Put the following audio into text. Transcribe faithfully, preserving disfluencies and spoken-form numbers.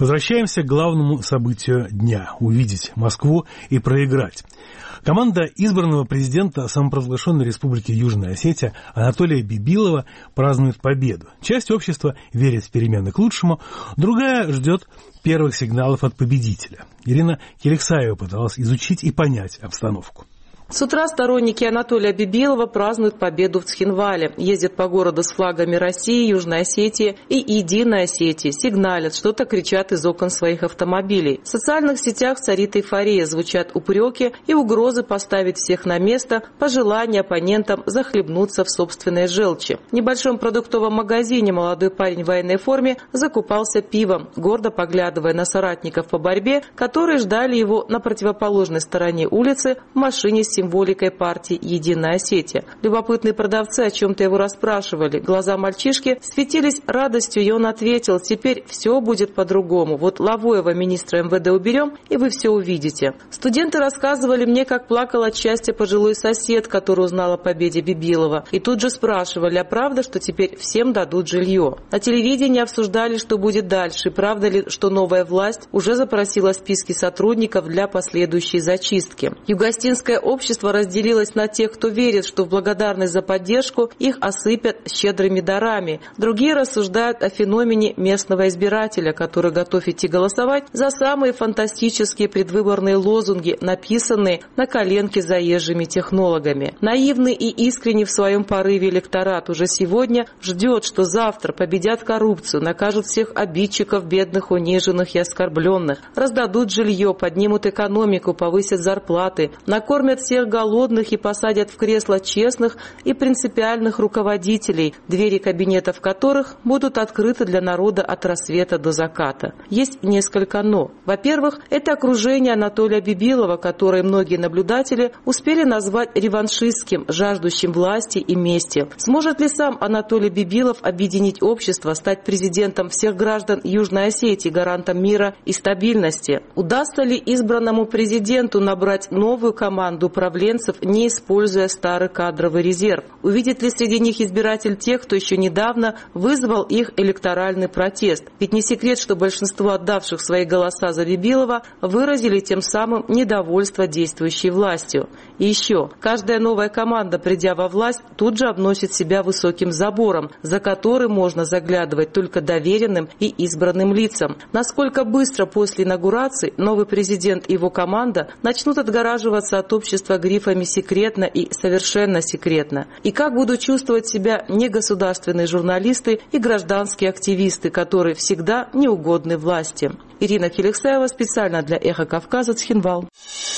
Возвращаемся к главному событию дня – увидеть Москву и проиграть. Команда избранного президента самопровозглашенной Республики Южная Осетия Анатолия Бибилова празднует победу. Часть общества верит в перемены к лучшему, другая ждет первых сигналов от победителя. Ирина Келексаева пыталась изучить и понять обстановку. С утра сторонники Анатолия Бибилова празднуют победу в Цхинвале. Ездят по городу с флагами России, Южной Осетии и Единой Осетии. Сигналят, что-то кричат из окон своих автомобилей. В социальных сетях царит эйфория, звучат упреки и угрозы поставить всех на место, пожелания оппонентам захлебнуться в собственной желчи. В небольшом продуктовом магазине молодой парень в военной форме закупался пивом, гордо поглядывая на соратников по борьбе, которые ждали его на противоположной стороне улицы в машине с символикой партии «Единая Осетия». Любопытные продавцы о чем-то его расспрашивали. Глаза мальчишки светились радостью, и он ответил: «Теперь все будет по-другому. Вот Лавоева, министра эм вэ дэ, уберем, и вы все увидите». Студенты рассказывали мне, как плакал от счастья пожилой сосед, который узнал о победе Бибилова. И тут же спрашивали, а правда, что теперь всем дадут жилье? На телевидении обсуждали, что будет дальше. И правда ли, что новая власть уже запросила списки сотрудников для последующей зачистки? Югостинское общество разделилось на тех, кто верит, что в благодарность за поддержку их осыпят щедрыми дарами. Другие рассуждают о феномене местного избирателя, который готов идти голосовать за самые фантастические предвыборные лозунги, написанные на коленке заезжими технологами. Наивный и искренний в своем порыве электорат уже сегодня ждет, что завтра победят коррупцию, накажут всех обидчиков, бедных, униженных и оскорбленных, раздадут жилье, поднимут экономику, повысят зарплаты, накормят всех голодных и посадят в кресла честных и принципиальных руководителей, двери кабинетов которых будут открыты для народа от рассвета до заката. Есть несколько «но». Во-первых, это окружение Анатолия Бибилова, которое многие наблюдатели успели назвать реваншистским, жаждущим власти и мести. Сможет ли сам Анатолий Бибилов объединить общество, стать президентом всех граждан Южной Осетии, гарантом мира и стабильности? Удастся ли избранному президенту набрать новую команду управленцев, не используя старый кадровый резерв? Увидит ли среди них избиратель тех, кто еще недавно вызвал их электоральный протест? Ведь не секрет, что большинство отдавших свои голоса за Бибилова выразили тем самым недовольство действующей властью. И еще, каждая новая команда, придя во власть, тут же обносит себя высоким забором, за который можно заглядывать только доверенным и избранным лицам. Насколько быстро после инаугурации новый президент и его команда начнут отгораживаться от общества грифами «секретно» и «совершенно секретно». И как будут чувствовать себя негосударственные журналисты и гражданские активисты, которые всегда неугодны власти. Ирина Келексаева специально для «Эхо Кавказа», Цхинвал.